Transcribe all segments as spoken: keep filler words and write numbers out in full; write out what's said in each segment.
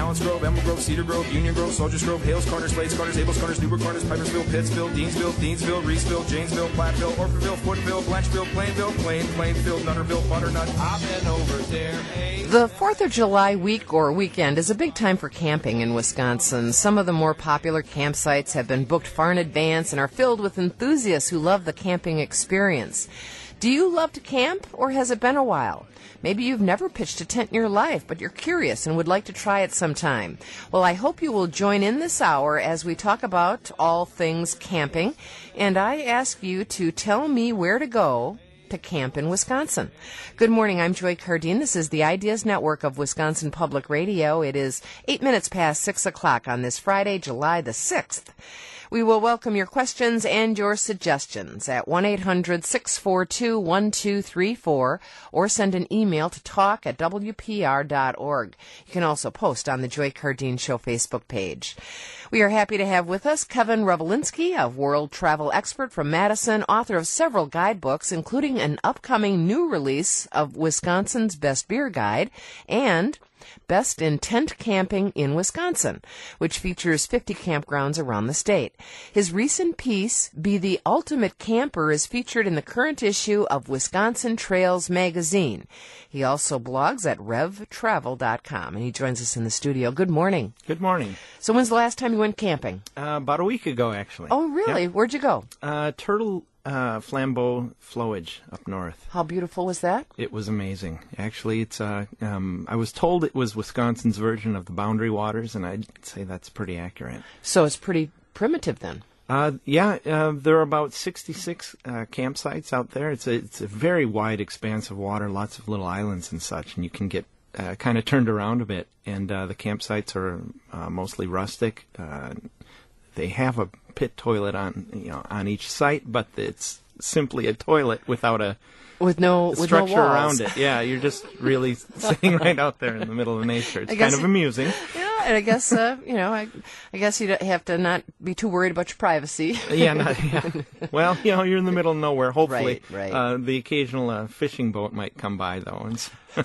Balance Grove, Emerald Grove, Cedar Grove, Union Grove, Soldiers Grove, Hales Corners, Slades Corners, Abels Corners, Newburgh Corners, Pipersville, Pittsville, Deansville, Deansville, Reeseville, Janesville, Platteville, Orfordville, Footville, Blancheville, Plainville, Plain, Plainfield, Nutterville, Butternut. I've been over there. Hey. The fourth of July week or weekend is a big time for camping in Wisconsin. Some of the more popular campsites have been booked far in advance and are filled with enthusiasts who love the camping experience. Do you love to camp, or has it been a while? Maybe you've never pitched a tent in your life, but you're curious and would like to try it sometime. Well, I hope you will join in this hour as we talk about all things camping, and I ask you to tell me where to go to camp in Wisconsin. Good morning, I'm Joy Cardine. This is the Ideas Network of Wisconsin Public Radio. It is eight minutes past six o'clock on this Friday, July the sixth. We will welcome your questions and your suggestions at one eight hundred six four two one two three four or send an email to talk at w p r dot org. You can also post on the Joy Cardine Show Facebook page. We are happy to have with us Kevin Revelinsky, a world travel expert from Madison, author of several guidebooks, including an upcoming new release of Wisconsin's Best Beer Guide and Best in Tent Camping in Wisconsin, which features fifty campgrounds around the state. His recent piece, Be the Ultimate Camper, is featured in the current issue of Wisconsin Trails magazine. He also blogs at rev travel dot com, and he joins us in the studio. Good morning. Good morning. So when's the last time you went camping? Uh, about a week ago, actually. Oh, really? Yep. Where'd you go? Uh, Turtle uh, Flambeau Flowage up north. How beautiful was that? It was amazing. Actually, it's. Uh, um, I was told it was Wisconsin's version of the Boundary Waters, and I'd say that's pretty accurate. So it's pretty primitive then. Uh, yeah, uh, there are about sixty-six uh, campsites out there. It's a it's a very wide expanse of water, lots of little islands and such, and you can get uh, kind of turned around a bit. And uh, the campsites are uh, mostly rustic. Uh, they have a pit toilet on you know on each site, but it's simply a toilet without a with no with structure no walls. around it. Yeah, you're just really sitting right out there in the middle of nature. It's kind of amusing. Yeah. And I guess, uh, you know, I, I guess you have to not be too worried about your privacy. yeah, not, yeah. Well, you know, you're in the middle of nowhere. Hopefully, right, right. Uh, the occasional uh, fishing boat might come by, though. And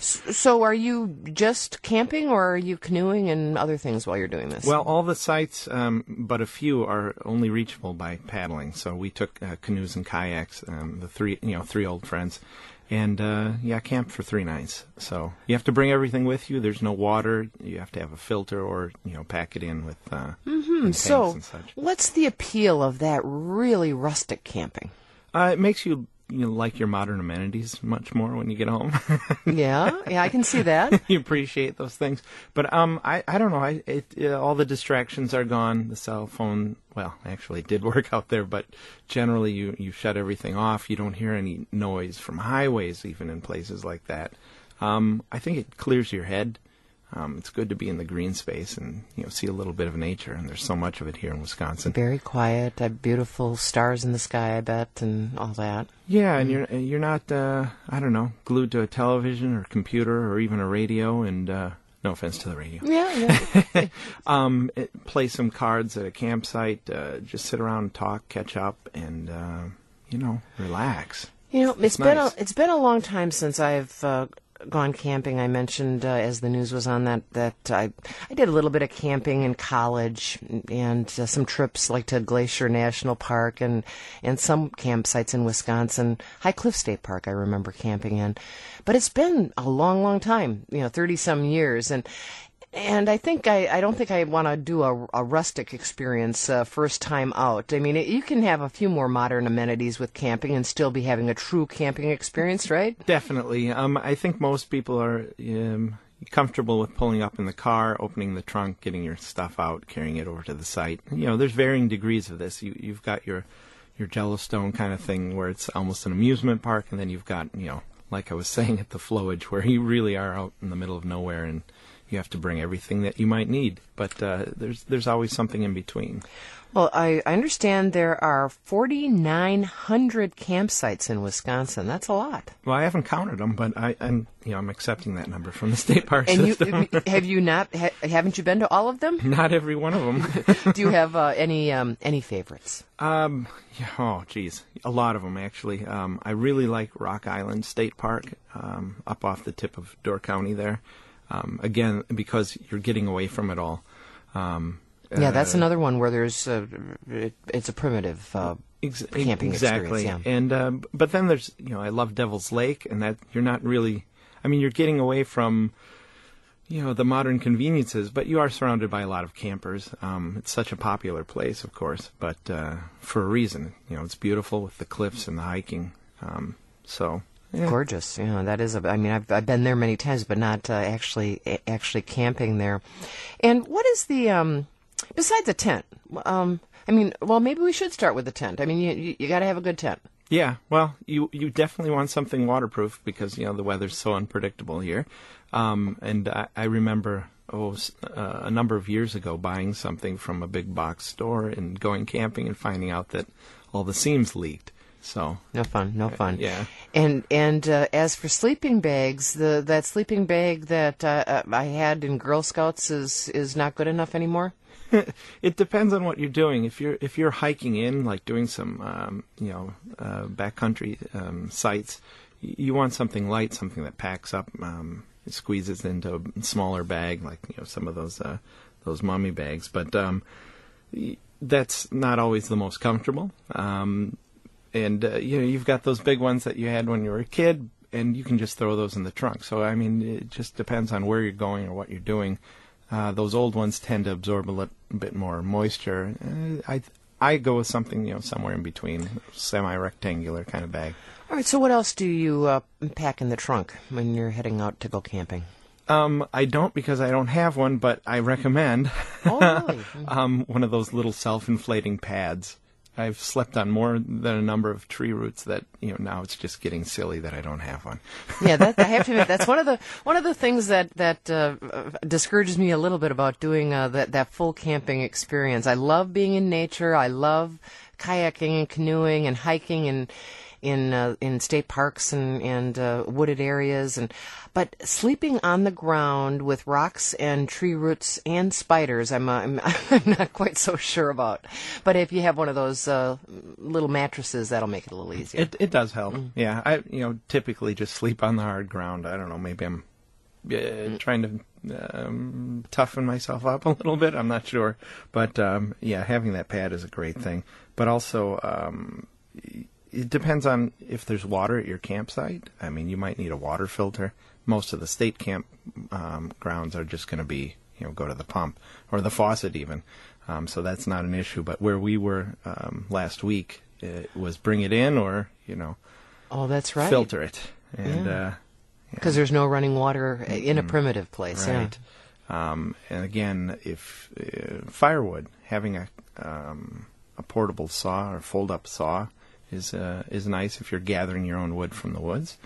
so are you just camping, or are you canoeing and other things while you're doing this? Well, all the sites, um, but a few are only reachable by paddling. So we took uh, canoes and kayaks, um, the three, you know, three old friends. And, uh, yeah, camped for three nights. So you have to bring everything with you. There's no water. You have to have a filter or, you know, pack it in with uh, mm-hmm. tanks so and such. What's the appeal of that really rustic camping? Uh, it makes you, you know, like your modern amenities much more when you get home. yeah, yeah, I can see that. You appreciate those things. But um, I, I don't know. I it, uh, all the distractions are gone. The cell phone, well, actually it did work out there, but generally you, you shut everything off. You don't hear any noise from highways, even in places like that. Um, I think it clears your head. Um, it's good to be in the green space and you know see a little bit of nature, and there's so much of it here in Wisconsin. Very quiet, uh, beautiful stars in the sky, I bet, and all that. Yeah, and you're you're not uh, I don't know glued to a television or computer or even a radio. And uh, no offense to the radio. Yeah, yeah. um, it, play some cards at a campsite. Uh, just sit around and talk, catch up, and uh, you know relax. You know, it's, it's been nice. a, it's been a long time since I've uh, gone camping. I mentioned uh, as the news was on that that I I did a little bit of camping in college and uh, some trips like to Glacier National Park and and some campsites in Wisconsin. High Cliff State Park I remember camping in. But it's been a long, long time, you know, thirty some years, and And I think I, I don't think I want to do a, a rustic experience uh, first time out. I mean, it, you can have a few more modern amenities with camping and still be having a true camping experience, right? Definitely. Um, I think most people are um, comfortable with pulling up in the car, opening the trunk, getting your stuff out, carrying it over to the site. You know, there's varying degrees of this. You, you've got your your Yellowstone kind of thing where it's almost an amusement park, and then you've got, you know, like I was saying at the Flowage, where you really are out in the middle of nowhere and you have to bring everything that you might need, but uh, there's there's always something in between. Well, I, I understand there are forty-nine hundred campsites in Wisconsin. That's a lot. Well, I haven't counted them, but I, I'm you know I'm accepting that number from the state park and system. you have you not ha, haven't you been to all of them? Not every one of them. Do you have uh, any um, any favorites? Um, yeah, oh, geez, a lot of them actually. Um, I really like Rock Island State Park, um, up off the tip of Door County there. Um, again, because you're getting away from it all. Um, yeah, that's uh, another one where there's uh, it, it's a primitive uh, ex- camping exactly. experience. Yeah. And uh, but then there's, you know, I love Devil's Lake, and that you're not really. I mean, you're getting away from, you know, the modern conveniences, but you are surrounded by a lot of campers. Um, it's such a popular place, of course, but uh, for a reason. You know, it's beautiful with the cliffs and the hiking. Um, so. Yeah. Gorgeous, yeah. That is. A, I mean, I've I've been there many times, but not uh, actually actually camping there. And what is the um, besides a tent? Um, I mean, well, maybe we should start with the tent. I mean, you you, you got to have a good tent. Yeah, well, you you definitely want something waterproof because, you know, the weather's so unpredictable here. Um, and I, I remember oh uh, a number of years ago buying something from a big box store and going camping and finding out that all the seams leaked. So no fun, no fun. Uh, yeah. And and uh, as for sleeping bags, the that sleeping bag that uh, I had in Girl Scouts is is not good enough anymore. It depends on what you're doing. If you're if you're hiking in, like doing some um, you know uh, backcountry um, sites, y- you want something light, something that packs up, um, it squeezes into a smaller bag, like, you know, some of those uh, those mummy bags. But um, y- that's not always the most comfortable. Um, And, uh, you know, you've got those big ones that you had when you were a kid, and you can just throw those in the trunk. So, I mean, it just depends on where you're going or what you're doing. Uh, those old ones tend to absorb a little bit more moisture. Uh, I I go with something, you know, somewhere in between, semi-rectangular kind of bag. All right. So what else do you uh, pack in the trunk when you're heading out to go camping? Um, I don't because I don't have one, but I recommend Oh, really? um, one of those little self-inflating pads. I've slept on more than a number of tree roots that, you know, now it's just getting silly that I don't have one. Yeah, that, I have to admit, that's one of the one of the things that that uh, discourages me a little bit about doing uh, that that full camping experience. I love being in nature. I love kayaking and canoeing and hiking and in uh, in state parks and and uh, wooded areas, and but sleeping on the ground with rocks and tree roots and spiders, I'm uh, I'm, I'm not quite so sure about. But if you have one of those uh, little mattresses, that'll make it a little easier. It it does help. Mm. Yeah, I you know typically just sleep on the hard ground. I don't know, maybe I'm uh, mm. trying to um, toughen myself up a little bit. I'm not sure, but um, yeah, having that pad is a great thing. But also. Um, It depends on if there's water at your campsite. I mean, you might need a water filter. Most of the state camp um, grounds are just going to be, you know, go to the pump or the faucet even. Um, so that's not an issue. But where we were um, last week, it was bring it in or, you know, oh, that's right, filter it. And yeah. uh, Because there's no running water in a primitive place. Right. Yeah. Um, and again, if uh, firewood, having a um, a portable saw or fold-up saw is uh, is nice if you're gathering your own wood from the woods.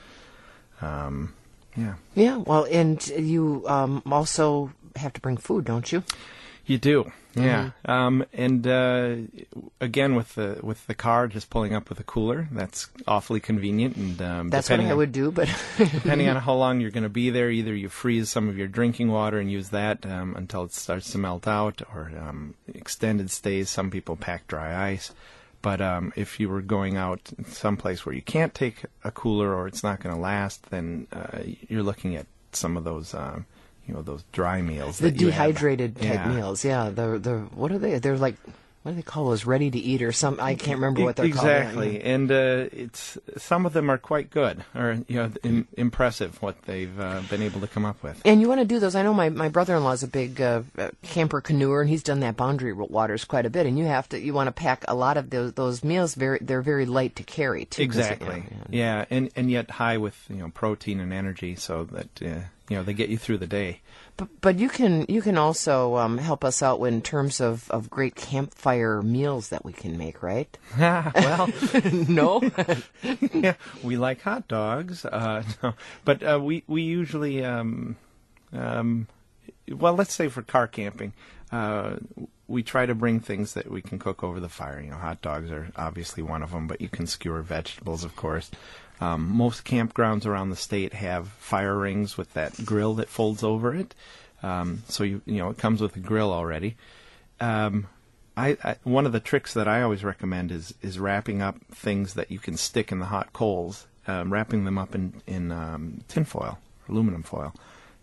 Um, yeah. Yeah. Well, and you um, also have to bring food, don't you? You do. Yeah. Mm-hmm. Um, and uh, again, with the with the car, just pulling up with a cooler, that's awfully convenient. And um, that's what I on, would do. But depending on how long you're going to be there, either you freeze some of your drinking water and use that um, until it starts to melt out, or um, extended stays. Some people pack dry ice. But um, if you were going out someplace where you can't take a cooler or it's not going to last, then uh, you're looking at some of those, um, you know, those dry meals. The that you dehydrated have. type yeah. meals, yeah. The the what are they? They're like, what do they call those? Ready to eat or some? I can't remember what they're exactly. called. Exactly, and uh, it's some of them are quite good, or you know, in, impressive what they've uh, been able to come up with. And you want to do those? I know my, my brother-in-law is a big uh, camper canoer, and he's done that Boundary Waters quite a bit. And you have to you want to pack a lot of those those meals. Very they're very light to carry too. Exactly. It, yeah, yeah, and and yet high with, you know, protein and energy, so that uh, you know they get you through the day. But, but you can you can also um, help us out in terms of, of great campfire meals that we can make, right? Well, no, yeah, we like hot dogs, uh, no, but uh, we we usually, um, um, well, let's say for car camping, uh, we try to bring things that we can cook over the fire. You know, hot dogs are obviously one of them, but you can skewer vegetables, of course. Um, most campgrounds around the state have fire rings with that grill that folds over it. Um, so, you you know, it comes with a grill already. Um, I, I one of the tricks that I always recommend is is wrapping up things that you can stick in the hot coals, um, wrapping them up in, in um, tin foil, aluminum foil.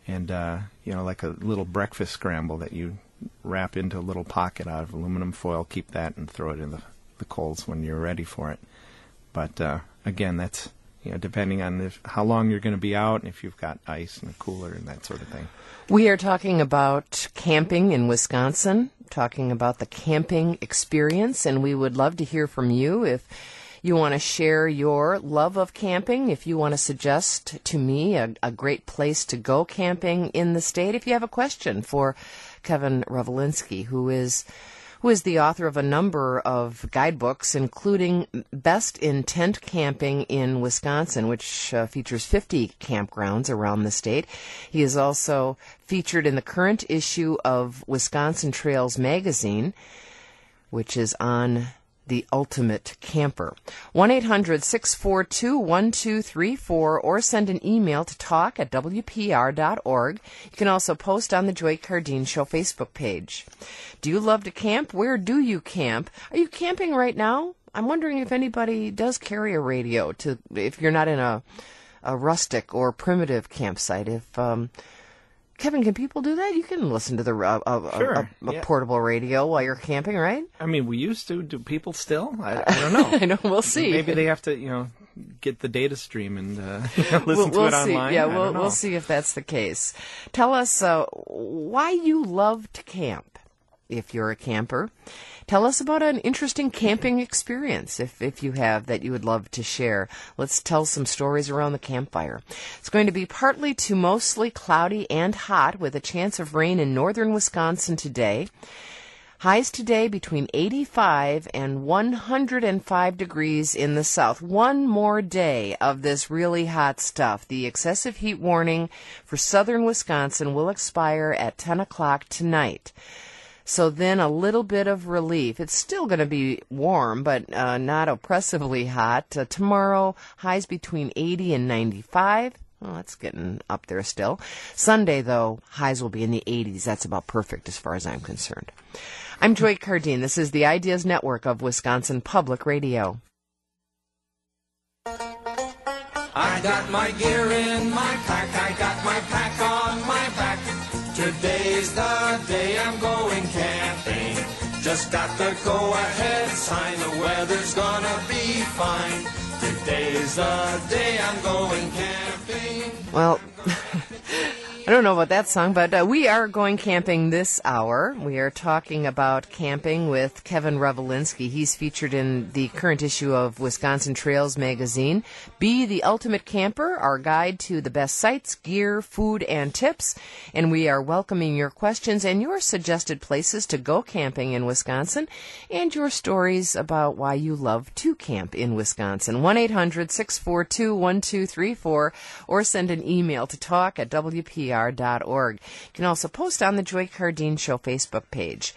and uh, you know, like a little breakfast scramble that you wrap into a little pocket out of aluminum foil, keep that, and throw it in the, the coals when you're ready for it. But uh, again, that's, you know, depending on if, how long you're going to be out and if you've got ice and a cooler and that sort of thing. We are talking about camping in Wisconsin, talking about the camping experience, and we would love to hear from you if you want to share your love of camping, if you want to suggest to me a, a great place to go camping in the state, if you have a question for Kevin Revolinsky, who is who is the author of a number of guidebooks, including Best in Tent Camping in Wisconsin, which uh, features fifty campgrounds around the state. He is also featured in the current issue of Wisconsin Trails magazine, which is on The Ultimate Camper. one eight hundred six four two one two three four or send an email to talk at w p r dot org. You can also post on the Joy Cardine Show Facebook page. Do you love to camp? Where do you camp? Are you camping right now? I'm wondering if anybody does carry a radio, to if you're not in a, a rustic or primitive campsite. If um, Kevin, can people do that? You can listen to the uh, uh, sure, a, a yeah. portable radio while you're camping, right? I mean, we used to. Do people still? I, I don't know. I know. We'll see. Maybe they have to, you know, get the data stream and uh, listen we'll, to we'll it see. online. Yeah, I we'll don't know. we'll see if that's the case. Tell us uh, why you love to camp, if you're a camper. Tell us about an interesting camping experience, if, if you have, that you would love to share. Let's tell some stories around the campfire. It's going to be partly to mostly cloudy and hot, with a chance of rain in northern Wisconsin today. Highs today between eighty-five and one hundred five degrees in the south. One more day of this really hot stuff. The excessive heat warning for southern Wisconsin will expire at ten o'clock tonight. So then a little bit of relief. It's still going to be warm, but uh, not oppressively hot. Uh, tomorrow, highs between eighty and ninety-five. Well, that's getting up there still. Sunday, though, highs will be in the eighties. That's about perfect as far as I'm concerned. I'm Joy Cardine. This is the Ideas Network of Wisconsin Public Radio. I got my gear in my pack, I got my pack on my back. Today's the day I'm going camping. Just got the go-ahead sign, the weather's gonna be fine. Today's the day I'm going camping. Well, I don't know about that song, but uh, we are going camping this hour. We are talking about camping with Kevin Revolinsky. He's featured in the current issue of Wisconsin Trails magazine. Be the Ultimate Camper, our guide to the best sites, gear, food, and tips. And we are welcoming your questions and your suggested places to go camping in Wisconsin, and your stories about why you love to camp in Wisconsin. one eight hundred six four two one two three four or send an email to talk at w p r dot org. You can also post on the Joy Cardine Show Facebook page.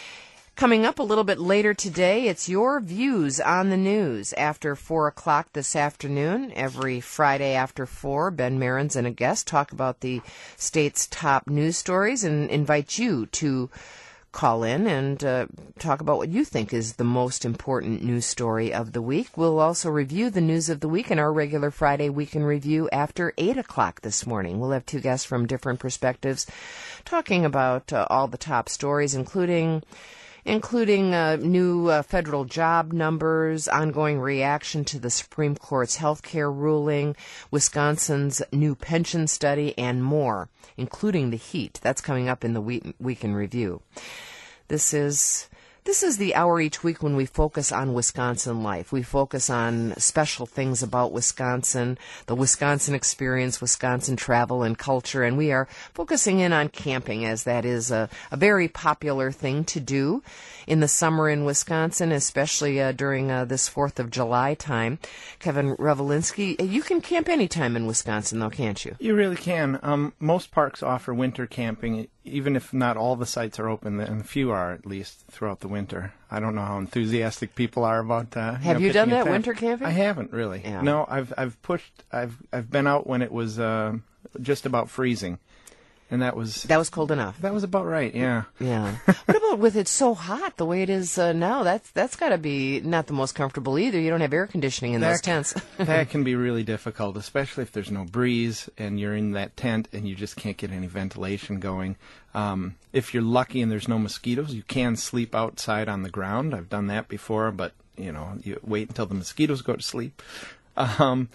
Coming up a little bit later today, it's your views on the news after four o'clock this afternoon. Every Friday after four, Ben Marins and a guest talk about the state's top news stories and invite you to call in and uh, talk about what you think is the most important news story of the week. We'll also review the news of the week in our regular Friday Week in Review after eight o'clock this morning. We'll have two guests from different perspectives talking about uh, all the top stories, including including uh, new uh, federal job numbers, ongoing reaction to the Supreme Court's health care ruling, Wisconsin's new pension study, and more, including the heat. That's coming up in the Week, week in Review. This is... This is the hour each week when we focus on Wisconsin life. We focus on special things about Wisconsin, the Wisconsin experience, Wisconsin travel and culture, and we are focusing in on camping, as that is a, a very popular thing to do in the summer in Wisconsin, especially uh, during uh, this fourth of July time. Kevin Revolinsky, you can camp anytime in Wisconsin, though, can't you? You really can. Um, most parks offer winter camping, even if not all the sites are open, and a few are at least throughout the winter. I don't know how enthusiastic people are about. Uh, Have you, know, you done pitching a that tent. winter camping? I haven't really. Yeah. No, I've I've pushed. I've I've been out when it was uh, just about freezing, and that was That was cold enough. that was about right. Yeah. Yeah. What about with it so hot the way it is uh, now? That's that's got to be not the most comfortable either. You don't have air conditioning in those That- tents. That can be really difficult, especially if there's no breeze and you're in that tent and you just can't get any ventilation going. Um, if you're lucky and there's no mosquitoes, you can sleep outside on the ground. I've done that before, but you know, you wait until the mosquitoes go to sleep. Um,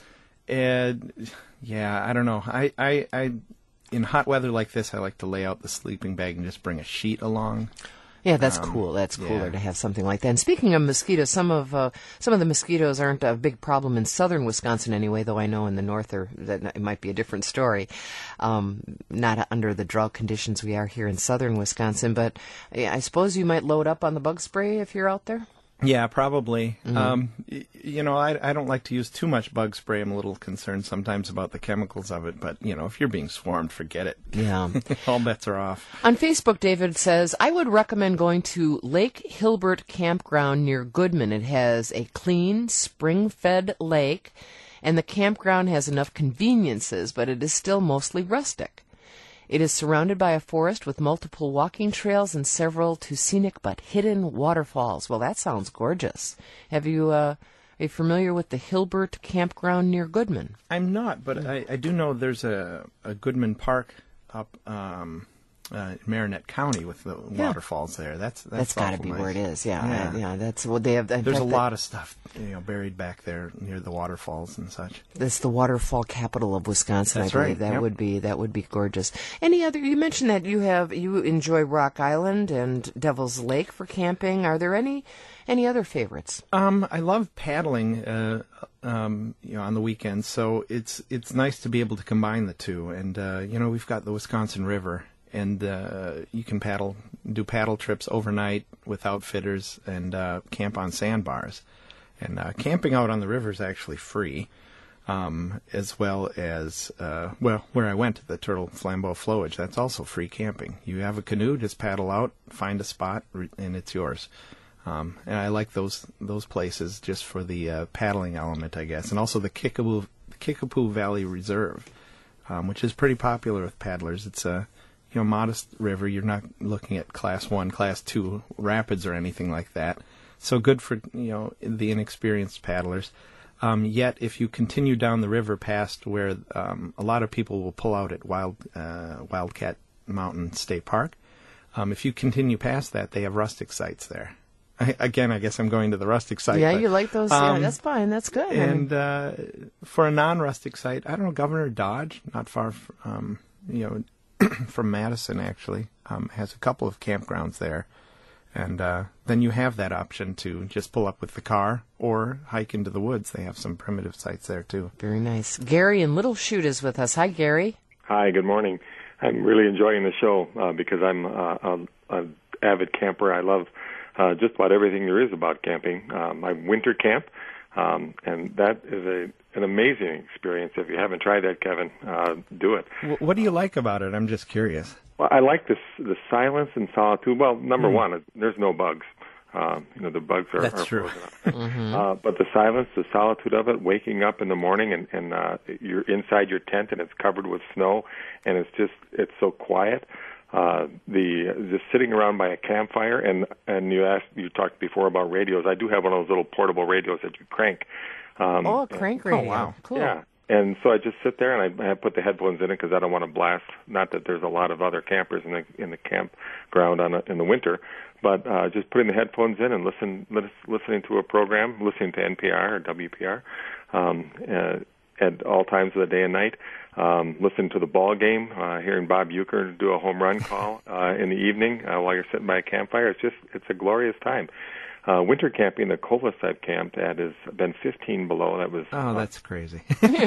and yeah, I don't know. I, I, I, in hot weather like this, I like to lay out the sleeping bag and just bring a sheet along. Yeah, that's Um, cool. That's cooler yeah. to have something like that. And speaking of mosquitoes, some of uh, some of the mosquitoes aren't a big problem in southern Wisconsin anyway. Though I know in the north, are, that it might be a different story. Um, not under the drought conditions we are here in southern Wisconsin, but yeah, I suppose you might load up on the bug spray if you're out there. Yeah, probably. Mm-hmm. Um, y- you know, I, I don't like to use too much bug spray. I'm a little concerned sometimes about the chemicals of it, but, you know, if you're being swarmed, forget it. Yeah. All bets are off. On Facebook, David says, I would recommend going to Lake Hilbert Campground near Goodman. It has a clean, spring-fed lake, and the campground has enough conveniences, but it is still mostly rustic. It is surrounded by a forest with multiple walking trails and several to scenic but hidden waterfalls. Well, that sounds gorgeous. Have you, uh, are you familiar with the Hilbert Campground near Goodman? I'm not, but I, I do know there's a, a Goodman Park up um, uh, in Marinette County with the Yeah. waterfalls there. That's that's, That's got to awful be nice. where it is. Yeah, Yeah. I- yeah. That's what they have. in There's a fact, lot of stuff, you know, buried back there near the waterfalls and such. That's the waterfall capital of Wisconsin, That's I believe. right, That yep. would be that would be gorgeous. Any other? You mentioned that you have you enjoy Rock Island and Devil's Lake for camping. Are there any any other favorites? Um, I love paddling, uh, um, you know, on the weekends. So it's it's nice to be able to combine the two. And uh, you know, we've got the Wisconsin River, and uh, you can paddle, do paddle trips overnight with outfitters, and uh, camp on sandbars. And uh, camping out on the river is actually free, um, as well as uh, well, where I went, the Turtle Flambeau Flowage, that's also free camping. You have a canoe, just paddle out, find a spot, re- and it's yours. Um, and I like those those places just for the uh, paddling element, I guess, and also the Kickapoo, Kickapoo Valley Reserve, um, which is pretty popular with paddlers. It's a you know modest river. You're not looking at class one, class two rapids or anything like that. So good for you know the inexperienced paddlers. Um, yet, if you continue down the river past where um, a lot of people will pull out at Wild uh, Wildcat Mountain State Park, um, if you continue past that, they have rustic sites there. I, again, I guess I'm going to the rustic site. yeah, but, you like those? um, yeah, that's fine. That's good. I mean, And uh, for a non-rustic site, I don't know, Governor Dodge, not far, f- um, you know, from Madison actually, um, has a couple of campgrounds there. And uh, then you have that option to just pull up with the car or hike into the woods. They have some primitive sites there too. very nice. Gary in Little Chute is with us. Hi, Gary. Hi, good morning. I'm really enjoying the show uh, because I'm uh, an avid camper. I love uh, just about everything there is about camping. Um, I winter camp, um, and that is a an amazing experience. If you haven't tried that, Kevin, uh, do it. W- what do you like about it? I'm just curious. Well, I like this the silence and solitude. Well, number one, there's no bugs. Um, you know, the bugs are, That's are true. frozen up. uh, but the silence, the solitude of it, waking up in the morning and, and uh, you're inside your tent and it's covered with snow and it's just, it's so quiet. Uh, the just sitting around by a campfire, and and you asked, you talked before about radios. I do have one of those little portable radios that you crank. Um, Oh, a crank radio. wow. Cool. Yeah, and so I just sit there and I, I put the headphones in it because I don't want to blast. Not that there's a lot of other campers in the in the campground on a, in the winter, but uh, just putting the headphones in and listen, lis- listening to a program, listening to N P R or W P R um, uh, at all times of the day and night. Um, listening to the ball game, uh, hearing Bob Uecker do a home run call uh, in the evening uh, while you're sitting by a campfire. It's just it's a glorious time. Uh, winter camping, the coldest I've camped at has been fifteen below. That was Oh, that's crazy.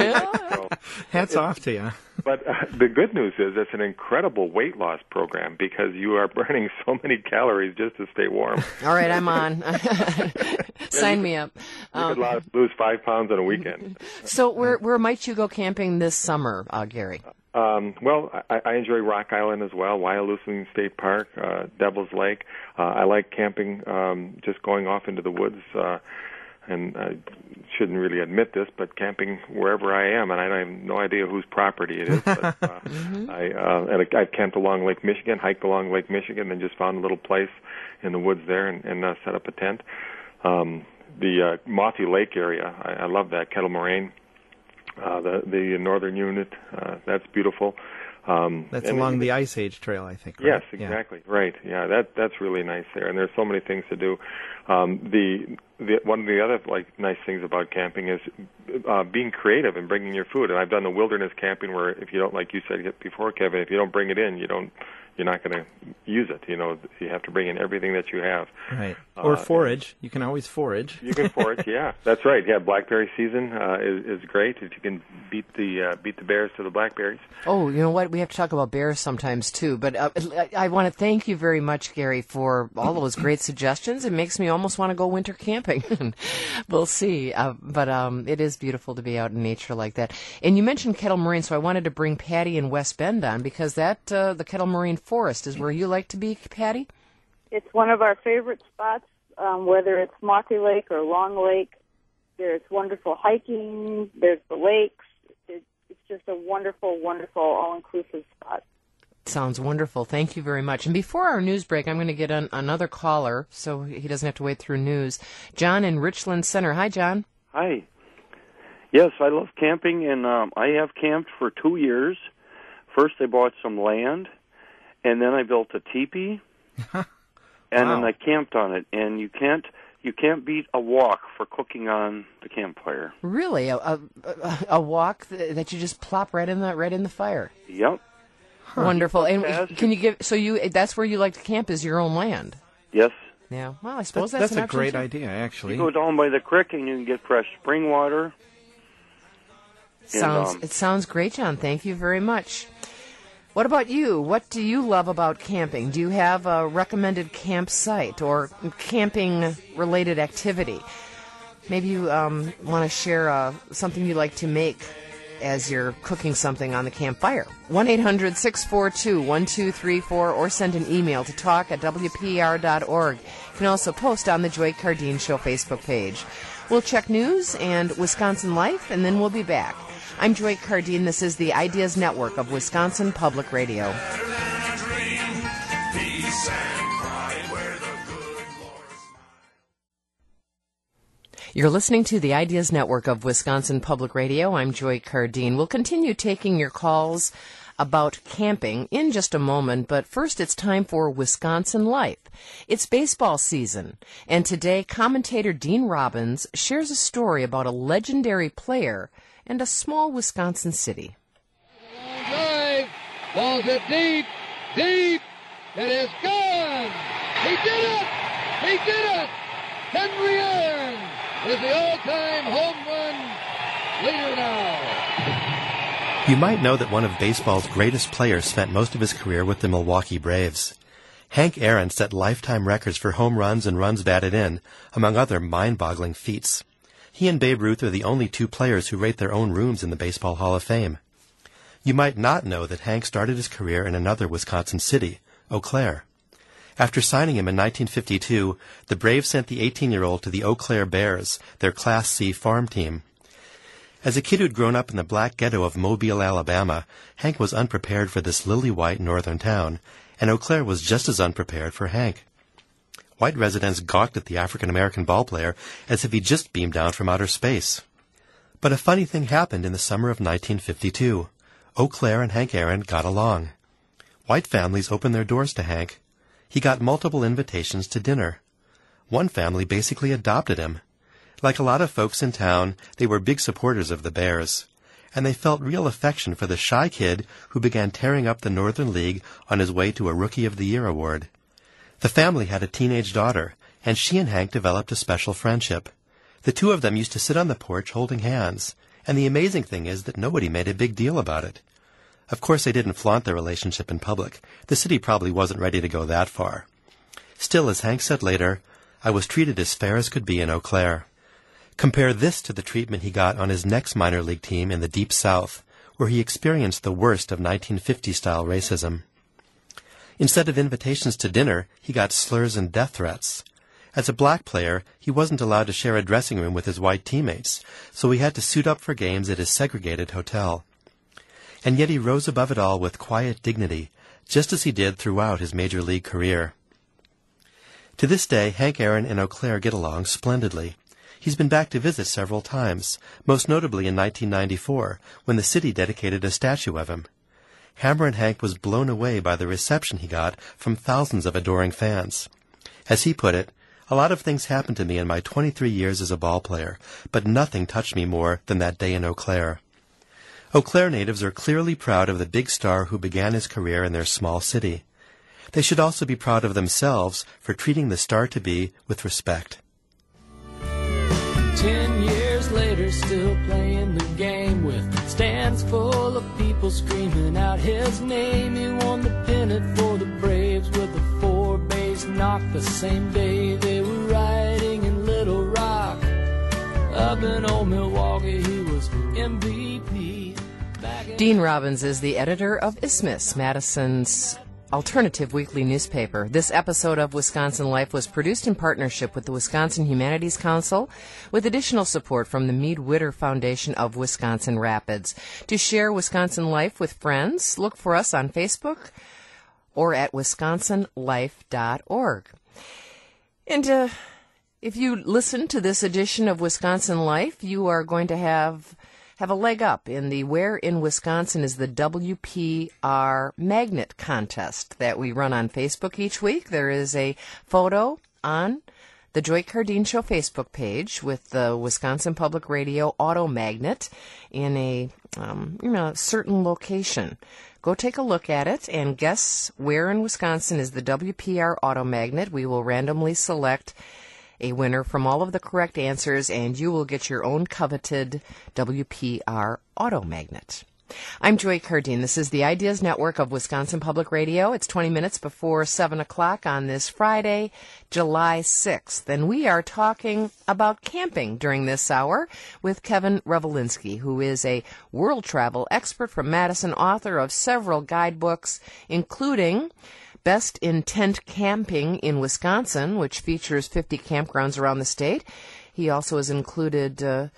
so, Hats off to you. But uh, the good news is it's an incredible weight loss program because you are burning so many calories just to stay warm. All right, I'm on. Sign me up. You Um, could lo- lose five pounds in a weekend. so where where might you go camping this summer, uh, Gary? Um, well, I, I enjoy Rock Island as well, Wyalusing State Park, uh, Devil's Lake. Uh, I like camping, um, just going off into the woods, uh, and I shouldn't really admit this, but camping wherever I am, and I have no idea whose property it is. But, uh, mm-hmm. I uh, and I, I've camped along Lake Michigan, hiked along Lake Michigan, and just found a little place in the woods there and, and uh, set up a tent. Um, the uh, Mothi Lake area, I, I love that. Kettle Moraine, uh, the the northern unit, uh, that's beautiful. Um, that's along it, the Ice Age Trail, I think. Right? Yes, exactly. Yeah. Right. Yeah, that that's really nice there, and there's so many things to do. Um, the, the one of the other like nice things about camping is uh, being creative and bringing your food. And I've done the wilderness camping where if you don't, like you said before, Kevin, if you don't bring it in, you don't. You're not going to use it. You know, you have to bring in everything that you have. Right. Or uh, forage. You can always forage. You can forage. Yeah, that's right. Yeah, blackberry season uh, is, is great if you can beat the uh, beat the bears to the blackberries. Oh, you know what? We have to talk about bears sometimes too. But uh, I want to thank you very much, Gary, for all those great suggestions. It makes me almost want to go winter camping. We'll see. Uh, but um, it is beautiful to be out in nature like that. And you mentioned Kettle Moraine, so I wanted to bring Patty in West Bend on because that uh, the Kettle Moraine Forest is where you like to be, Patty? It's one of our favorite spots, um, whether it's Mothi Lake or Long Lake. There's wonderful hiking. There's the lakes. It, it's just a wonderful, wonderful, all-inclusive spot. Sounds wonderful. Thank you very much. And before our news break, I'm going to get an, another caller so he doesn't have to wait through news. John in Richland Center. Hi, John. Hi. Yes, I love camping, and um, I have camped for two years. First, I bought some land. And then I built a teepee, and wow. then I camped on it. And you can't you can't beat a walk for cooking on the campfire. Really, a a, a walk that you just plop right in the right in the fire. Yep. Huh. Wonderful. And can you give? So you that's where you like to camp is your own land. Yes. Yeah. Well, I suppose that's, that's, that's an a great too. idea, actually. You go down by the creek and you can get fresh spring water. Sounds and, um, it sounds great, John. Thank you very much. What about you? What do you love about camping? Do you have a recommended campsite or camping-related activity? Maybe you um, want to share uh, something you like to make as you're cooking something on the campfire. one eight hundred six four two one two three four or send an email to talk at w p r dot org. You can also post on the Joy Cardine Show Facebook page. We'll check news and Wisconsin life, and then we'll be back. I'm Joy Cardine. This is the Ideas Network of Wisconsin Public Radio. You're listening to the Ideas Network of Wisconsin Public Radio. I'm Joy Cardine. We'll continue taking your calls about camping in just a moment, but first it's time for Wisconsin Life. It's baseball season, and today commentator Dean Robbins shares a story about a legendary player and a small Wisconsin city. Drive, balls it deep, deep, it is gone! He did it! He did it! Henry Aaron is the all-time home run leader now. You might know that one of baseball's greatest players spent most of his career with the Milwaukee Braves. Hank Aaron set lifetime records for home runs and runs batted in, among other mind-boggling feats. He and Babe Ruth are the only two players who rate their own rooms in the Baseball Hall of Fame. You might not know that Hank started his career in another Wisconsin city, Eau Claire. After signing him in nineteen fifty-two, the Braves sent the eighteen-year-old to the Eau Claire Bears, their Class C farm team. As a kid who'd grown up in the black ghetto of Mobile, Alabama, Hank was unprepared for this lily-white northern town, and Eau Claire was just as unprepared for Hank. White residents gawked at the African-American ballplayer as if he'd just beamed down from outer space. But a funny thing happened in the summer of nineteen fifty-two. Eau Claire and Hank Aaron got along. White families opened their doors to Hank. He got multiple invitations to dinner. One family basically adopted him. Like a lot of folks in town, they were big supporters of the Bears, and they felt real affection for the shy kid who began tearing up the Northern League on his way to a Rookie of the Year award. The family had a teenage daughter, and she and Hank developed a special friendship. The two of them used to sit on the porch holding hands, and the amazing thing is that nobody made a big deal about it. Of course, they didn't flaunt their relationship in public. The city probably wasn't ready to go that far. Still, as Hank said later, I was treated as fair as could be in Eau Claire. Compare this to the treatment he got on his next minor league team in the Deep South, where he experienced the worst of nineteen fifty-style racism. Instead of invitations to dinner, he got slurs and death threats. As a black player, he wasn't allowed to share a dressing room with his white teammates, so he had to suit up for games at his segregated hotel. And yet he rose above it all with quiet dignity, just as he did throughout his major league career. To this day, Hank Aaron and Eau Claire get along splendidly. He's been back to visit several times, most notably in nineteen ninety-four, when the city dedicated a statue of him. Hammer and Hank was blown away by the reception he got from thousands of adoring fans. As he put it, "A lot of things happened to me in my twenty-three years as a ball player, but nothing touched me more than that day in Eau Claire." Eau Claire natives are clearly proud of the big star who began his career in their small city. They should also be proud of themselves for treating the star-to-be with respect. Ten years later, still playing the game with stands full of people screaming out his name. He won the pennant for the Braves with a four-base knock the same day they were riding in Little Rock. Up in old Milwaukee, he was M V P. Dean Robbins is the editor of Isthmus, Madison's alternative weekly newspaper. This episode of Wisconsin Life was produced in partnership with the Wisconsin Humanities Council, with additional support from the Mead Witter Foundation of Wisconsin Rapids. To share Wisconsin Life with friends, look for us on Facebook or at wisconsin life dot org. And uh, if you listen to this edition of Wisconsin Life, you are going to have have a leg up in the Where in Wisconsin is the W P R Magnet contest that we run on Facebook each week. There is a photo on the Joy Cardine Show Facebook page with the Wisconsin Public Radio Auto Magnet in a um, you know certain location. Go take a look at it and guess where in Wisconsin is the W P R Auto Magnet. We will randomly select a winner from all of the correct answers, and you will get your own coveted W P R Auto Magnet. I'm Joy Cardine. This is the Ideas Network of Wisconsin Public Radio. It's twenty minutes before seven o'clock on this Friday, July sixth, and we are talking about camping during this hour with Kevin Revelinsky, who is a world travel expert from Madison, author of several guidebooks, including Best in Tent Camping in Wisconsin, which features fifty campgrounds around the state. He also is included uh,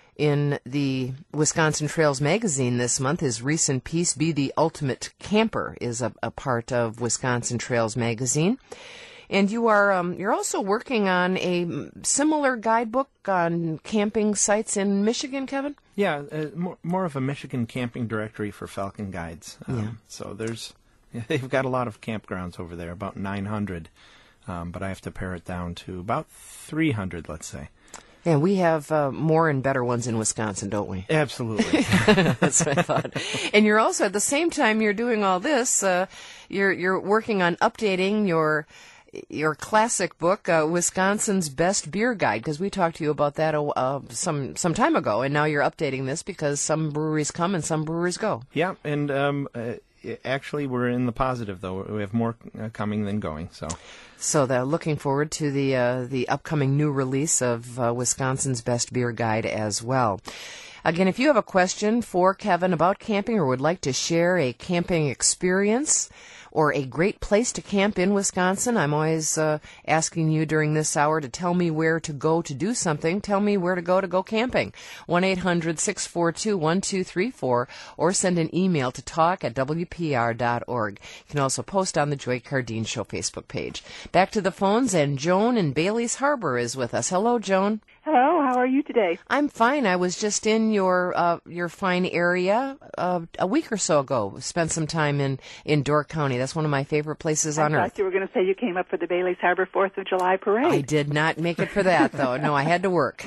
in the Wisconsin Trails magazine this month. His recent piece, Be the Ultimate Camper, is a, a part of Wisconsin Trails magazine. And you are um, you're also working on a similar guidebook on camping sites in Michigan, Kevin? Yeah, uh, more, more of a Michigan camping directory for Falcon Guides. Um, yeah. So there's they've got a lot of campgrounds over there, about nine hundred, um, but I have to pare it down to about three hundred, let's say. And we have uh, more and better ones in Wisconsin, don't we? Absolutely. That's what I thought. And you're also, at the same time you're doing all this, uh, you're you're working on updating your your classic book, uh, Wisconsin's Best Beer Guide, because we talked to you about that uh, some some time ago, and now you're updating this because some breweries come and some breweries go. Yeah, and um, uh, actually we're in the positive, though. We have more uh, coming than going, so... So they're looking forward to the uh, the upcoming new release of uh, Wisconsin's Best Beer Guide as well. Again, if you have a question for Kevin about camping or would like to share a camping experience or a great place to camp in Wisconsin, I'm always uh, asking you during this hour to tell me where to go to do something. Tell me where to go to go camping. one eight hundred six four two one two three four or send an email to talk at w p r dot org. You can also post on the Joy Cardine Show Facebook page. Back to the phones, and Joan in Bailey's Harbor is with us. Hello, Joan. Hello, how are you today? I'm fine. I was just in your uh, your fine area uh, a week or so ago. Spent some time in, in Door County. That's one of my favorite places on I earth. thought you were going to say you came up for the Bailey's Harbor fourth of July parade. I did not make it for that, though. No, I had to work.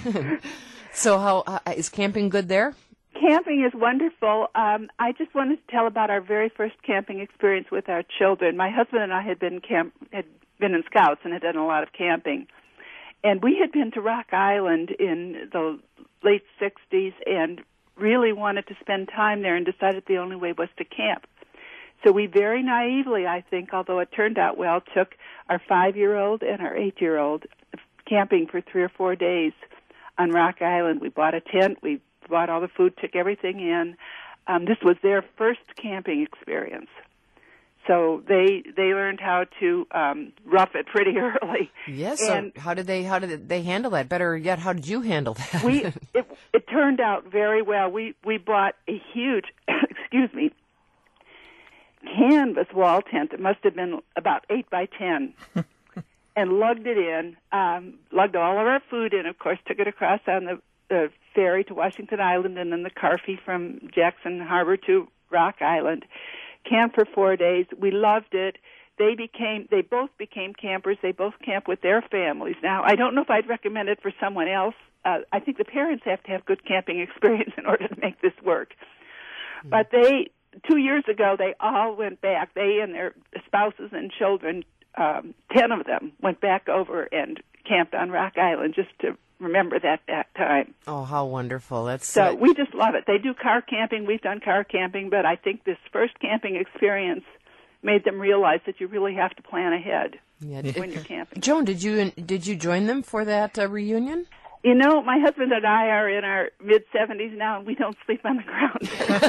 So how uh, is camping good there? Camping is wonderful. Um, I just wanted to tell about our very first camping experience with our children. My husband and I had been camp had been in Scouts and had done a lot of camping. And we had been to Rock Island in the late sixties and really wanted to spend time there and decided the only way was to camp. So we very naively, I think, although it turned out well, took our five-year-old and our eight-year-old camping for three or four days on Rock Island. We bought a tent. We bought all the food, took everything in. Um, this was their first camping experience. So they they learned how to um, rough it pretty early. Yes. And so how did they how did they handle that? Better yet, how did you handle that? we it, it turned out very well. We we bought a huge, excuse me, canvas wall tent that must have been about eight by ten, and lugged it in. Um, lugged all of our food in. Of course, took it across on the, the ferry to Washington Island, and then the car fee from Jackson Harbor to Rock Island. Camped for four days. We loved it. They became, they both became campers. They both camp with their families. Now, I don't know if I'd recommend it for someone else. Uh, I think the parents have to have good camping experience in order to make this work. Mm. But they, two years ago, they all went back. They and their spouses and children, um, ten of them, went back over and camped on Rock Island just to remember that that time. Oh, how wonderful. That's so uh, we just love it. They do car camping. We've done car camping, but I think this first camping experience made them realize that you really have to plan ahead yeah. when you're camping. Joan, did you did you join them for that uh, reunion? You know, my husband and I are in our mid-seventies now, and we don't sleep on the ground.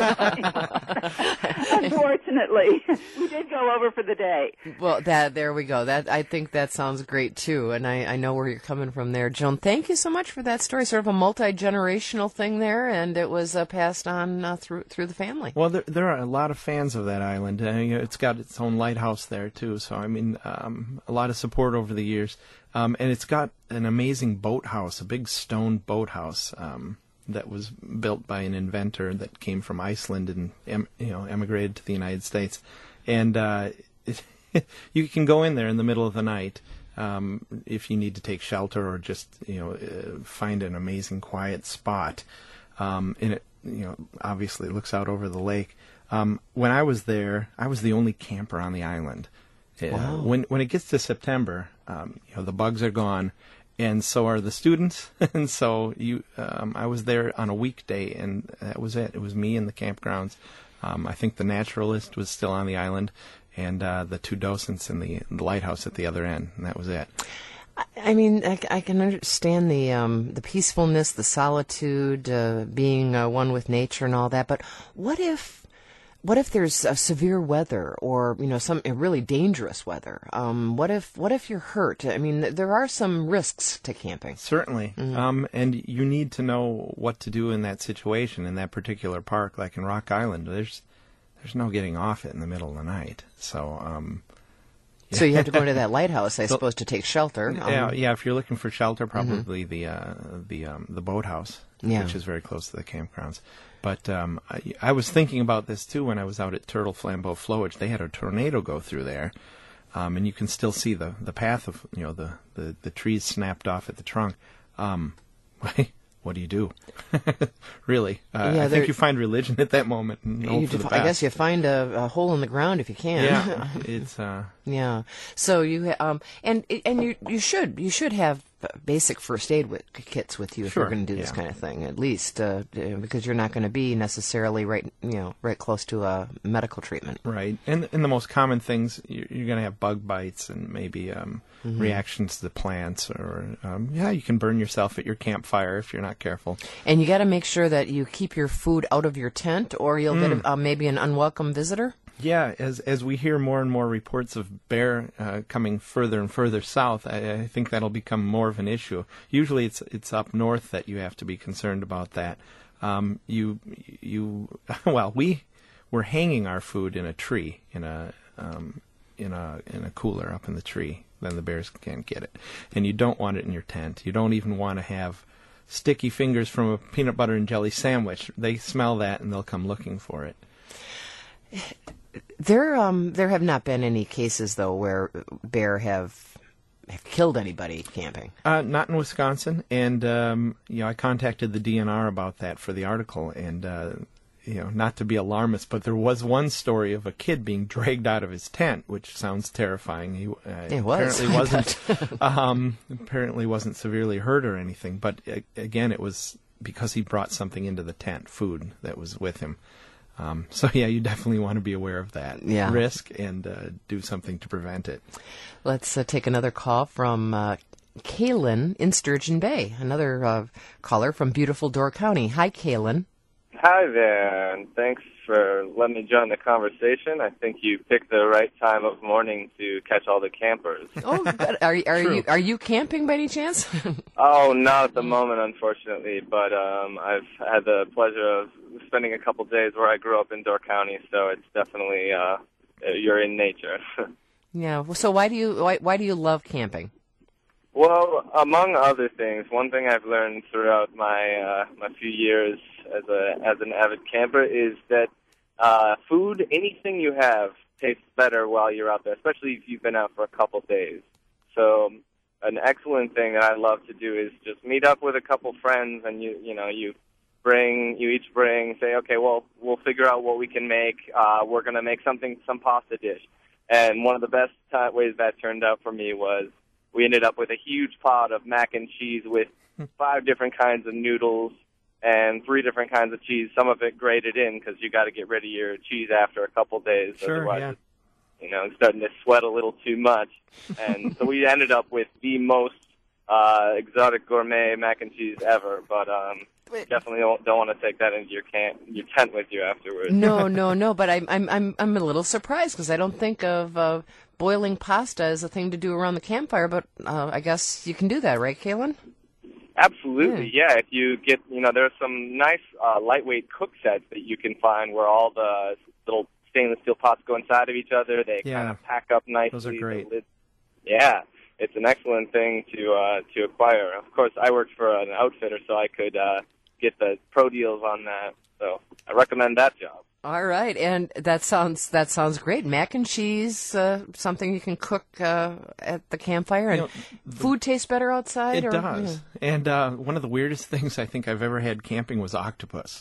Unfortunately. We did go over for the day. Well, that there we go. That I think that sounds great, too, and I, I know where you're coming from there. Joan, thank you so much for that story. Sort of a multi-generational thing there, and it was uh, passed on uh, through through the family. Well, there, there are a lot of fans of that island. Uh, you know, it's got its own lighthouse there, too, so, I mean, um, a lot of support over the years. Um, and it's got an amazing boathouse, a big stone boathouse um, that was built by an inventor that came from Iceland and em- you know emigrated to the United States. And uh, it, you can go in there in the middle of the night um, if you need to take shelter or just you know uh, find an amazing quiet spot. Um, and it you know obviously looks out over the lake. Um, when I was there, I was the only camper on the island. Uh, wow. When when it gets to September, um, you know the bugs are gone, and so are the students. And so you, um, I was there on a weekday, and that was it. It was me and the campgrounds. Um, I think the naturalist was still on the island, and uh, the two docents in the, the lighthouse at the other end, and that was it. I mean, I, I can understand the um, the peacefulness, the solitude, uh, being uh, one with nature, and all that. But what if? What if there's uh, severe weather, or you know, some uh, really dangerous weather? Um, what if what if you're hurt? I mean, th- there are some risks to camping. Certainly, mm-hmm. um, and you need to know what to do in that situation in that particular park, like in Rock Island. There's there's no getting off it in the middle of the night. So, um, yeah. So you have to go into that lighthouse, I suppose, to take shelter. Um, yeah, yeah. If you're looking for shelter, probably mm-hmm. the uh, the um, the boathouse, yeah. which is very close to the campgrounds. But um, I, I was thinking about this, too, when I was out at Turtle Flambeau Flowage. They had a tornado go through there, um, and you can still see the, the path of, you know, the, the, the trees snapped off at the trunk. Um, what do you do? Really? Uh, yeah, I think you find religion at that moment. And hope you for def- the best. I guess you find a, a hole in the ground if you can. Yeah, it's... Uh, yeah. So you ha- um and and you you should you should have basic first aid with, kits with you if sure, you're going to do this yeah. kind of thing, at least uh, because you're not going to be necessarily right you know right close to a medical treatment. Right, and and the most common things you're, you're going to have bug bites and maybe um, mm-hmm. reactions to the plants, or um, yeah, you can burn yourself at your campfire if you're not careful. And you got to make sure that you keep your food out of your tent, or you'll mm. get a, uh, maybe an unwelcome visitor. Yeah, as as we hear more and more reports of bear uh, coming further and further south, I, I think that'll become more of an issue. Usually, it's it's up north that you have to be concerned about that. Um, you you well, we were hanging our food in a tree in a um, in a in a cooler up in the tree. Then the bears can't get it, and you don't want it in your tent. You don't even want to have sticky fingers from a peanut butter and jelly sandwich. They smell that and they'll come looking for it. There, um, there have not been any cases though where bear have have killed anybody camping. Uh, not in Wisconsin, and um, you know, I contacted the D N R about that for the article, and uh, you know, not to be alarmist, but there was one story of a kid being dragged out of his tent, which sounds terrifying. He uh, it was. apparently wasn't um, apparently wasn't severely hurt or anything, but uh, again, it was because he brought something into the tent, food that was with him. Um, so, yeah, you definitely want to be aware of that yeah. risk and uh, do something to prevent it. Let's uh, take another call from uh, Kaylin in Sturgeon Bay, another uh, caller from beautiful Door County. Hi, Kaylin. Hi there, and thanks for letting me join the conversation. I think you picked the right time of morning to catch all the campers. Oh, good. Are, are you are you camping by any chance? Oh, not at the moment, unfortunately, but um, I've had the pleasure of spending a couple days where I grew up in Door County, so it's definitely uh, you're in nature. Yeah. So why do you why why do you love camping? Well, among other things, one thing I've learned throughout my uh, my few years as a as an avid camper is that uh, food, anything you have, tastes better while you're out there, especially if you've been out for a couple days. So, an excellent thing that I love to do is just meet up with a couple friends, and you you know you bring you each bring say, okay, well we'll figure out what we can make. Uh, we're gonna make something some pasta dish, and one of the best uh, ways that turned out for me was. We ended up with a huge pot of mac and cheese with five different kinds of noodles and three different kinds of cheese, some of it grated in because you got to get rid of your cheese after a couple days. Sure, Otherwise, yeah. it's, you know, it's starting to sweat a little too much. And so we ended up with the most uh, exotic gourmet mac and cheese ever. But um, definitely don't, don't want to take that into your camp, your tent with you afterwards. No, no, no. But I'm I'm I'm I'm a little surprised because I don't think of uh, boiling pasta as a thing to do around the campfire. But uh, I guess you can do that, right, Kaylin? Absolutely, yeah. yeah. If you get, you know, there's some nice uh, lightweight cook sets that you can find where all the little stainless steel pots go inside of each other. They Yeah. kind of pack up nicely. Those are great. The lid- Yeah, it's an excellent thing to uh, to acquire. Of course, I worked for an outfitter, so I could uh, get the pro deals on that. So I recommend that job. All right, and that sounds that sounds great. Mac and cheese, uh, something you can cook uh, at the campfire, and You know, the- food tastes better outside. It or, does. yeah. And uh, one of the weirdest things I think I've ever had camping was octopus.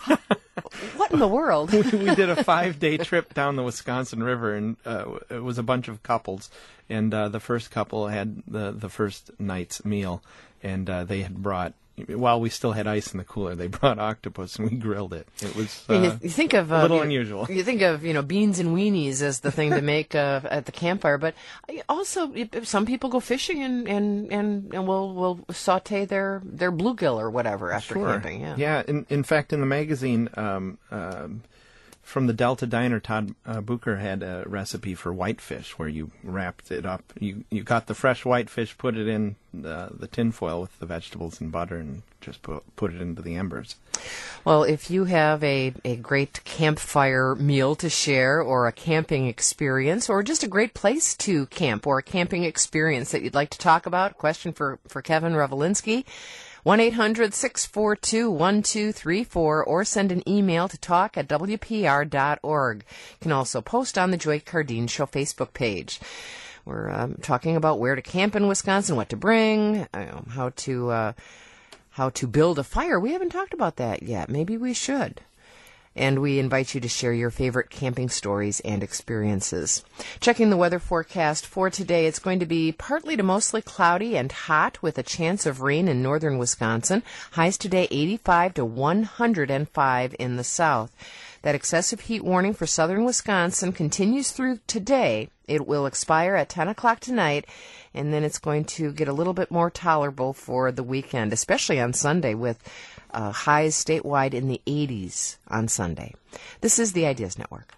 What in the world? we, we did a five-day trip down the Wisconsin River, and uh, it was a bunch of couples. And uh, the first couple had the, the first night's meal, and uh, they had brought, while we still had ice in the cooler, they brought octopus, and we grilled it. It was uh, you, you think of uh, a little you, unusual. You think of you know beans and weenies as the thing to make uh, at the campfire, but also some people go fishing and and, and, and will will saute their, their bluegill or whatever after Sure. camping. Yeah. Yeah. In in fact, in the magazine, um, um, from the Delta Diner, Todd uh, Bucher had a recipe for whitefish where you wrapped it up. You you got the fresh whitefish, put it in the, the tin foil with the vegetables and butter, and just put put it into the embers. Well, if you have a, a great campfire meal to share or a camping experience or just a great place to camp or a camping experience that you'd like to talk about, question for, for Kevin Revelinsky, one eight hundred six four two one two three four or send an email to talk at w p r dot org. You can also post on the Joy Cardine Show Facebook page. We're um, talking about where to camp in Wisconsin, what to bring, uh, how to... Uh, How to build a fire. We haven't talked about that yet. Maybe we should. And we invite you to share your favorite camping stories and experiences. Checking the weather forecast for today, it's going to be partly to mostly cloudy and hot with a chance of rain in northern Wisconsin. Highs today eighty-five to one hundred five in the south. That excessive heat warning for southern Wisconsin continues through today. It will expire at ten o'clock tonight, and then it's going to get a little bit more tolerable for the weekend, especially on Sunday with uh, highs statewide in the eighties on Sunday. This is the Ideas Network.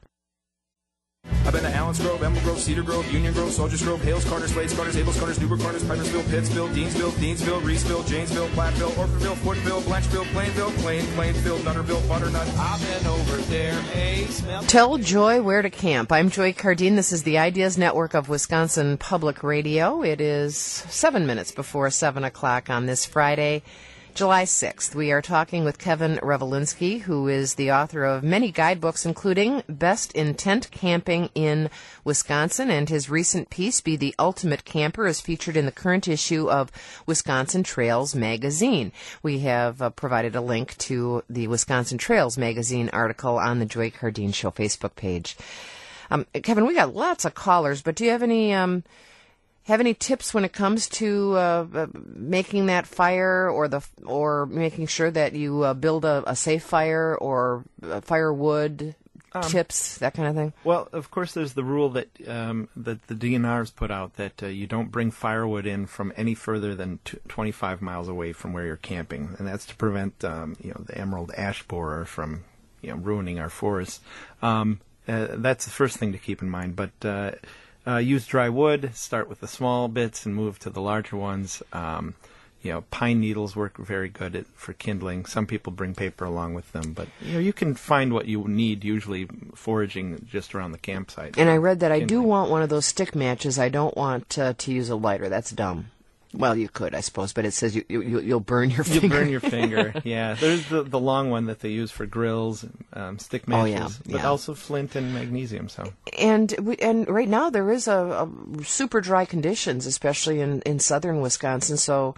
I've been to Allens Grove, Emerald Grove, Cedar Grove, Union Grove, Soldiers Grove, Hales Corners, Slades Corners, Abels Corners, Newburgh Corners, Pipersville, Pittsville, Deansville, Deansville, Reesville, Janesville, Platteville, Orfordville, Footville, Blanchville, Plainville, Plain, Plainfield, Nutterville, Butternut. I've been over there, hey, smell. Tell Joy where to camp. I'm Joy Cardine. This is the Ideas Network of Wisconsin Public Radio. It is seven minutes before seven o'clock on this Friday, July sixth. We are talking with Kevin Revelinsky, who is the author of many guidebooks, including Best in Tent Camping in Wisconsin, and his recent piece, Be the Ultimate Camper, is featured in the current issue of Wisconsin Trails Magazine. We have uh, provided a link to the Wisconsin Trails Magazine article on the Joy Cardine Show Facebook page. Um, Kevin, we got lots of callers, but do you have any... Um, Have any tips when it comes to uh, uh, making that fire, or the or making sure that you uh, build a, a safe fire, or uh, firewood Um, tips, that kind of thing? Well, of course, there's the rule that um, that the D N R's put out that uh, you don't bring firewood in from any further than t- twenty-five miles away from where you're camping, and that's to prevent um, you know the emerald ash borer from you know, ruining our forests. Um, uh, that's the first thing to keep in mind. But uh, uh, use dry wood. Start with the small bits and move to the larger ones. Um, You know, pine needles work very good at, for kindling. Some people bring paper along with them, but you know, you can find what you need usually foraging just around the campsite. And I read that I do Kindling. want one of those stick matches. I don't want uh, to use a lighter. That's dumb. Well, you could, I suppose, but it says you, you you'll burn your finger. You burn your finger. Yeah, there's the the long one that they use for grills, um, stick Oh, matches, yeah, but yeah. also flint and magnesium. So. And we, and right now there is a, a super dry conditions, especially in, in southern Wisconsin. So.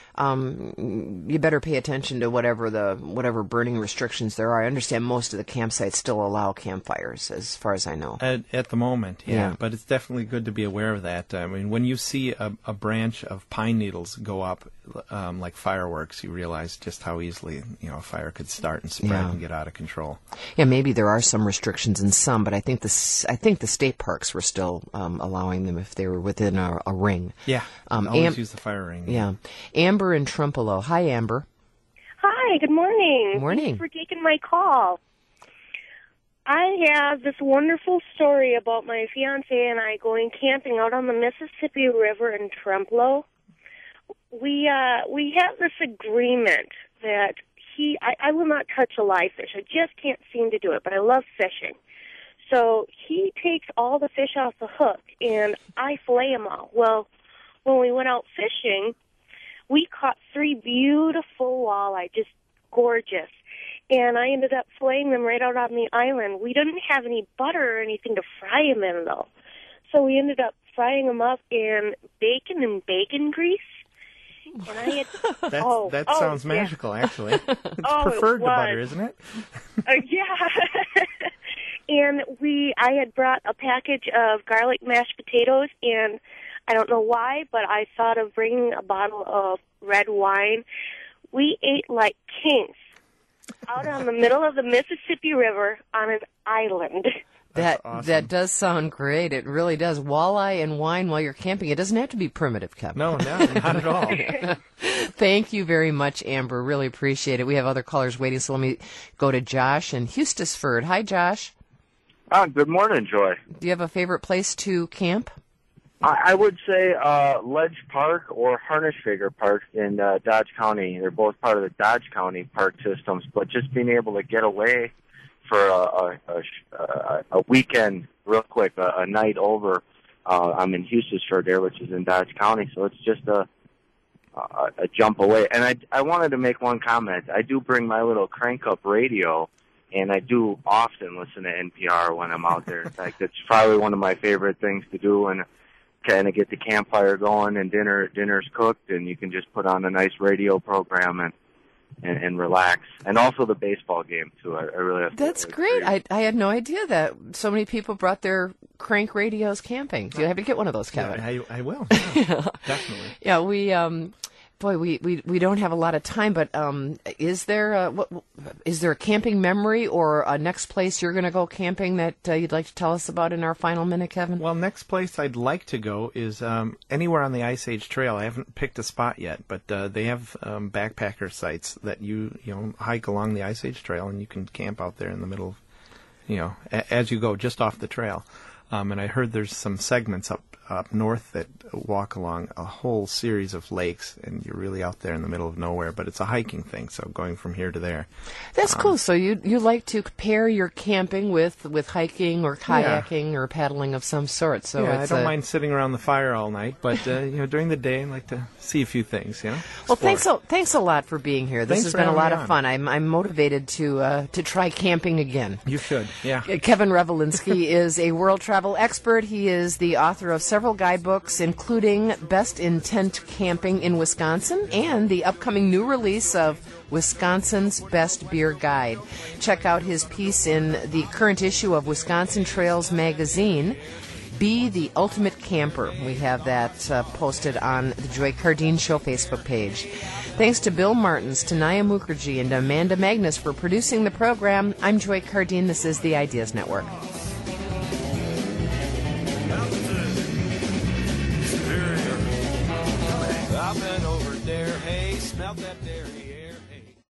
Um, you better pay attention to whatever the whatever burning restrictions there are. I understand most of the campsites still allow campfires, as far as I know. At, at the moment, yeah. Yeah. But it's definitely good to be aware of that. I mean, when you see a, a branch of pine needles go up um, like fireworks, you realize just how easily, you know, a fire could start and spread Yeah. and get out of control. Yeah, maybe there are some restrictions in some, but I think the s- I think the state parks were still um, allowing them if they were within a, a ring. Yeah, Um, always Am- use the fire ring. Yeah, Amber in Trumpelow. Hi, Amber. Hi, good morning. Morning. Thanks for taking my call. I have this wonderful story about my fiance and I going camping out on the Mississippi River in Trempealeau. We uh we have this agreement that he I, I will not touch a live fish. I just can't seem to do it, but I love fishing. So he takes all the fish off the hook and I fillet them all. Well, when we went out fishing, we caught three beautiful walleye, just gorgeous. And I ended up filleting them right out on the island. We didn't have any butter or anything to fry them in, though. So we ended up frying them up in bacon and bacon grease. And I had, That's, oh, that oh, sounds yeah. magical, actually. It's Oh, it preferred to was. butter, isn't it? Uh, yeah. And we, I had brought a package of garlic mashed potatoes, and I don't know why, but I thought of bringing a bottle of red wine. We ate like kings out on the middle of the Mississippi River on an island. That awesome. that does sound great. It really does. Walleye and wine while you're camping. It doesn't have to be primitive, Kevin. No, no, not at all. Thank you very much, Amber. Really appreciate it. We have other callers waiting, so let me go to Josh in Hustisford. Hi, Josh. Oh, good morning, Joy. Do you have a favorite place to camp? I, I would say uh, Ledge Park or Harnishfigger Park in uh, Dodge County. They're both part of the Dodge County park systems, but just being able to get away for a, a, a, a weekend real quick, a, a night over. Uh, I'm in Hustisford there, which is in Dodge County, so it's just a, a, a jump away. And I, I wanted to make one comment. I do bring my little crank-up radio, and I do often listen to N P R when I'm out there. In fact, it's probably one of my favorite things to do, and kind of get the campfire going and dinner dinner's cooked, and you can just put on a nice radio program and and, and relax. And also the baseball game too. I, I really have to, That's great. I I had no idea that so many people brought their crank radios camping. Do you have to get one of those, Kevin? Yeah, I, I will. Yeah, definitely. Yeah, we um boy, we, we, we don't have a lot of time, but um is there a, what is there a camping memory or a next place you're going to go camping that uh, you'd like to tell us about in our final minute, Kevin? Well, next place I'd like to go is um, anywhere on the Ice Age Trail. I haven't picked a spot yet, but uh, they have um, backpacker sites that you you know hike along the Ice Age Trail, and you can camp out there in the middle, of, you know, a- as you go, just off the trail. Um, and I heard there's some segments up up north that walk along a whole series of lakes, and you're really out there in the middle of nowhere. But it's a hiking thing, so going from here to there. That's um, cool. So you you like to pair your camping with, with hiking or kayaking or paddling of some sort. So yeah, it's I don't a, mind sitting around the fire all night, but uh, you know, during the day I like to see a few things. You know. Well, Explore. thanks a, thanks a lot for being here. This Thanks has for been a having lot me of on. fun. I'm I'm motivated to uh, to try camping again. You should, yeah. Uh, Kevin Revelinsky is a world travel expert. He is the author of several guidebooks, including Best Intent Camping in Wisconsin and the upcoming new release of Wisconsin's Best Beer Guide. Check out his piece in the current issue of Wisconsin Trails magazine, Be the Ultimate Camper. We have that uh, posted on the Joy Cardine Show Facebook page. Thanks to Bill Martins, Tanaya Mukherjee, and Amanda Magnus for producing the program. I'm Joy Cardine. This is the Ideas Network. I've been over there, hey, smelt that dairy.